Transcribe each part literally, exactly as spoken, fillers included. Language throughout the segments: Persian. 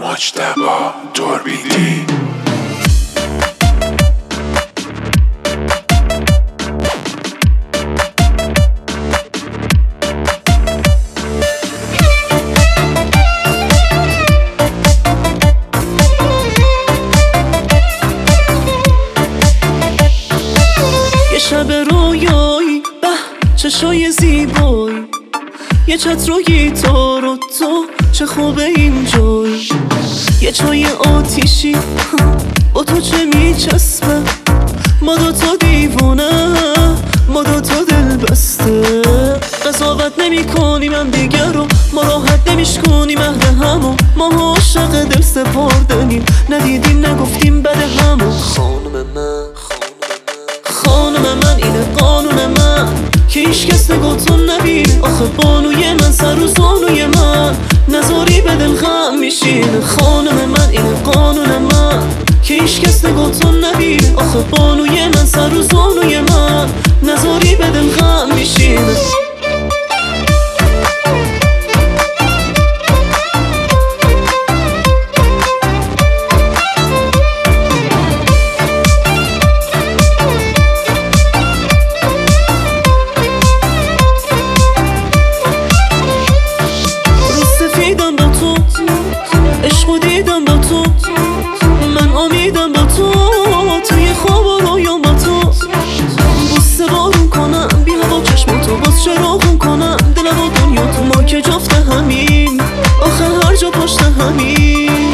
مجتبی تربیتی. شب رویایی به چشای زیبایی، یه چتر و گیتار و تو چه خوبه اینجایی، یه چای آتیشی با تو چه میچسبه، ما دوتا دیوونه ما دوتا دل بسته، قضاوت نمی کنیم هم دیگر رو، ما راحت نمیشکنیم اهل همو، ما عاشق دل سپردنیم، ندیدیم نگفتیم بده همو. خانم من خانم من اینه قانون من که هیچ کس نگاتون نبینه، آخه بانوی من سر و زانوی من نذاری به دل غم میشینه. خانم من اینه قانون من که هیچ کس نگاتون نبینه، آخه بانوی من سر و زانوی من نذاری به دل غم میشینه. دیدم با تو من امیدم با تو، توی خواب و رویام با تو، بوسه بارون کنم بی هوا چشم تو، باز چراغون کنم دلم و دنیا تو، ما که جفت همین آخه هر جا پشت همین.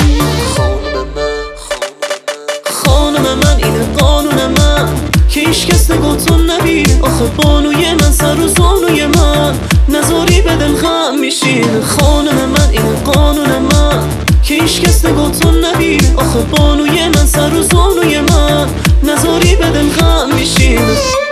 خانم من اینه قانون من که هیچ کس نگاتون نبینه، آخه بانوی من سر و زانوی من نذاری به دل غم میشینه. خانم من اینه قانون من که هیچ کس نگاتون نبینه، آخه بانوی من سر و زانوی من نذاری به دل غم میشینه.